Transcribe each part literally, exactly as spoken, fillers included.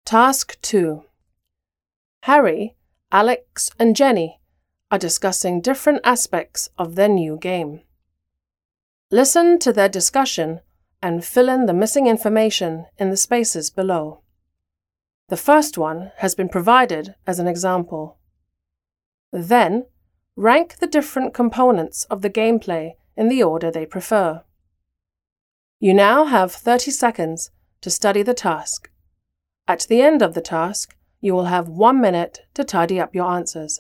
Task two. Harry, Alex, and Jenny are discussing different aspects of their new game. Listen to their discussion and fill in the missing information in the spaces below. The first one has been provided as an example. Then, rank the different components of the gameplay in the order they prefer. You now have thirty seconds to study the task. At the end of the task, you will have one minute to tidy up your answers.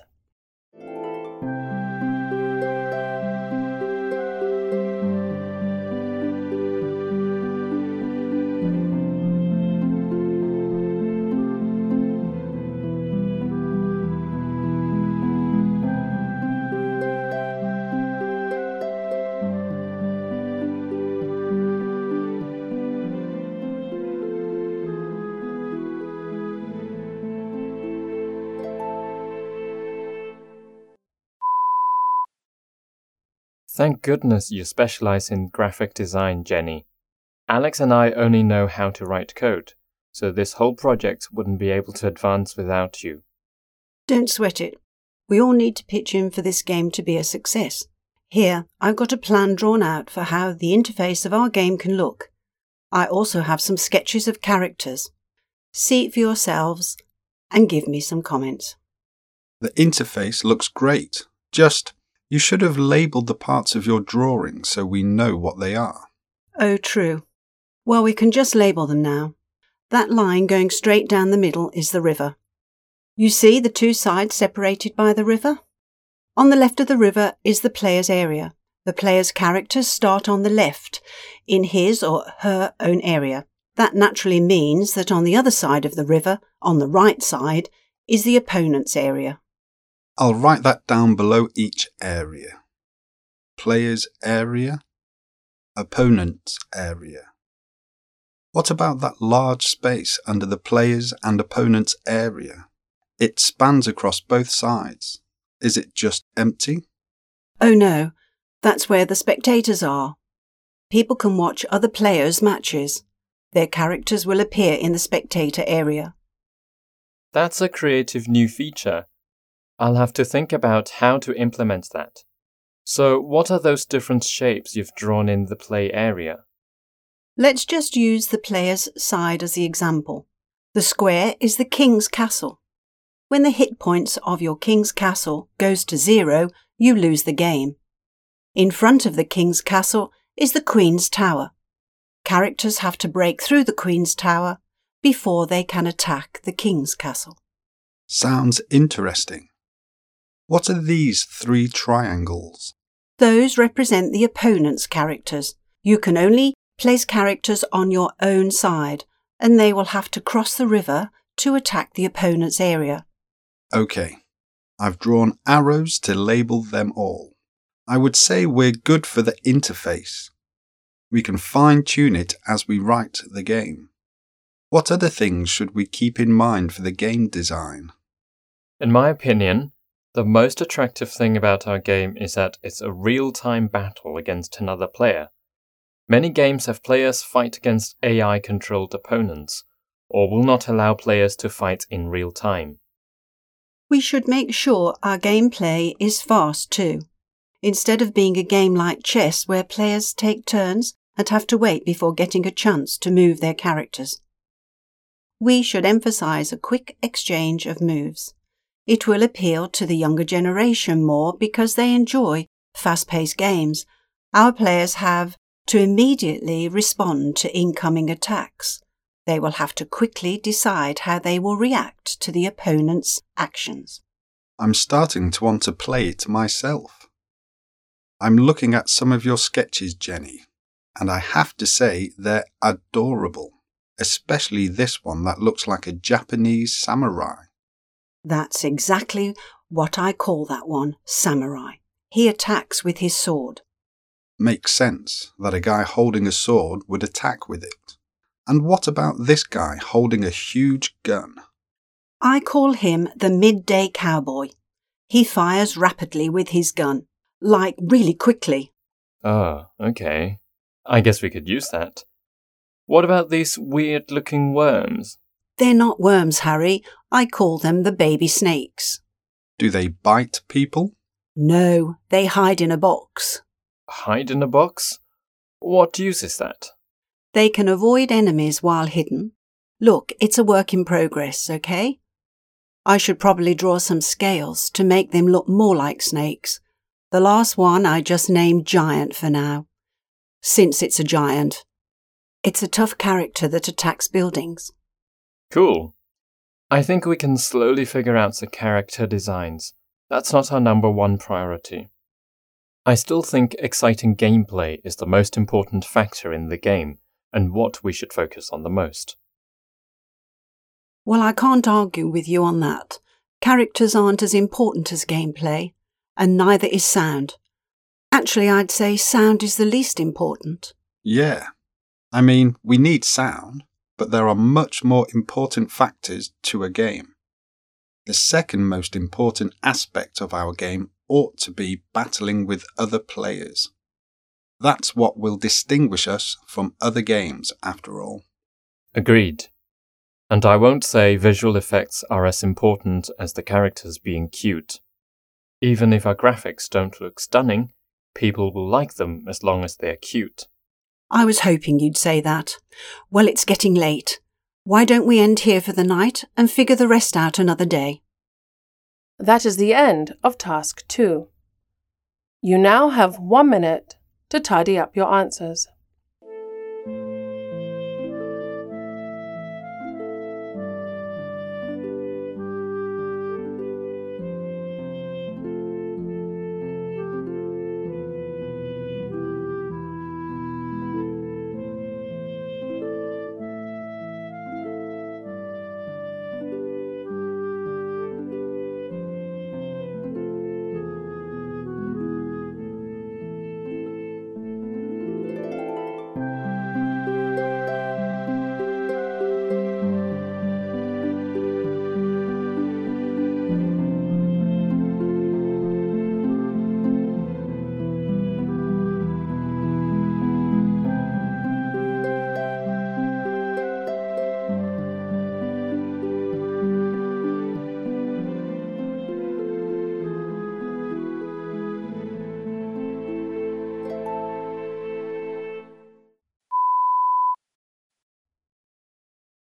Thank goodness you specialize in graphic design, Jenny. Alex and I only know how to write code, so this whole project wouldn't be able to advance without you. Don't sweat it. We all need to pitch in for this game to be a success. Here, I've got a plan drawn out for how the interface of our game can look. I also have some sketches of characters. See it for yourselves and give me some comments. The interface looks great. Just, you should have labelled the parts of your drawing so we know what they are. Oh, true. Well, we can just label them now. That line going straight down the middle is the river. You see the two sides separated by the river? On the left of the river is the player's area. The player's characters start on the left, in his or her own area. That naturally means that on the other side of the river, on the right side, is the opponent's area. I'll write that down below each area. Player's area, opponent's area. What about that large space under the player's and opponent's area? It spans across both sides. Is it just empty? Oh no, that's where the spectators are. People can watch other players' matches. Their characters will appear in the spectator area. That's a creative new feature. I'll have to think about how to implement that. So, what are those different shapes you've drawn in the play area? Let's just use the player's side as the example. The square is the king's castle. When the hit points of your king's castle goes to zero, you lose the game. In front of the king's castle is the queen's tower. Characters have to break through the queen's tower before they can attack the king's castle. Sounds interesting. What are these three triangles? Those represent the opponent's characters. You can only place characters on your own side, and they will have to cross the river to attack the opponent's area. OK, I've drawn arrows to label them all. I would say we're good for the interface. We can fine-tune it as we write the game. What other things should we keep in mind for the game design? In my opinion, the most attractive thing about our game is that it's a real-time battle against another player. Many games have players fight against A I-controlled opponents, or will not allow players to fight in real time. We should make sure our gameplay is fast too, instead of being a game like chess where players take turns and have to wait before getting a chance to move their characters. We should emphasize a quick exchange of moves. It will appeal to the younger generation more because they enjoy fast-paced games. Our players have to immediately respond to incoming attacks. They will have to quickly decide how they will react to the opponent's actions. I'm starting to want to play it myself. I'm looking at some of your sketches, Jenny, and I have to say they're adorable, especially this one that looks like a Japanese samurai. That's exactly what I call that one, samurai. He attacks with his sword. Makes sense that a guy holding a sword would attack with it. And what about this guy holding a huge gun? I call him the midday cowboy. He fires rapidly with his gun, like really quickly. Ah, okay. I guess we could use that. What about these weird-looking worms? They're not worms, Harry. I call them the baby snakes. Do they bite people? No, they hide in a box. Hide in a box? What use is that? They can avoid enemies while hidden. Look, it's a work in progress, okay? I should probably draw some scales to make them look more like snakes. The last one I just named Giant for now, since it's a giant. It's a tough character that attacks buildings. Cool. I think we can slowly figure out the character designs. That's not our number one priority. I still think exciting gameplay is the most important factor in the game, and what we should focus on the most. Well, I can't argue with you on that. Characters aren't as important as gameplay, and neither is sound. Actually, I'd say sound is the least important. Yeah. I mean, we need sound, but there are much more important factors to a game. The second most important aspect of our game ought to be battling with other players. That's what will distinguish us from other games, after all. Agreed. And I won't say visual effects are as important as the characters being cute. Even if our graphics don't look stunning, people will like them as long as they're cute. I was hoping you'd say that. Well, it's getting late. Why don't we end here for the night and figure the rest out another day? That is the end of task two. You now have one minute to tidy up your answers.